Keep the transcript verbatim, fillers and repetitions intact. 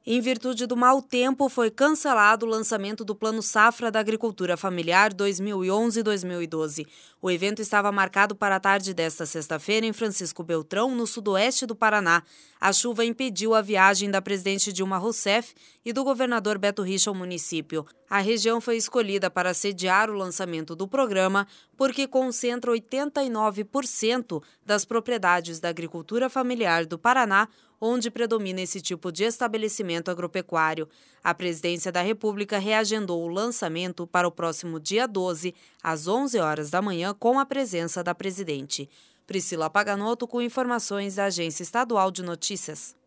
Em virtude do mau tempo, foi cancelado o lançamento do Plano Safra da Agricultura Familiar dois mil e onze a dois mil e doze. O evento estava marcado para a tarde desta sexta-feira em Francisco Beltrão, no sudoeste do Paraná. A chuva impediu a viagem da presidente Dilma Rousseff e do governador Beto Richa ao município. A região foi escolhida para sediar o lançamento do programa porque concentra oitenta e nove por cento das propriedades da agricultura familiar do Paraná, onde predomina esse tipo de estabelecimento agropecuário. A Presidência da República reagendou o lançamento para o próximo dia doze, às onze horas da manhã, com a presença da presidente. Priscila Paganotto com informações da Agência Estadual de Notícias.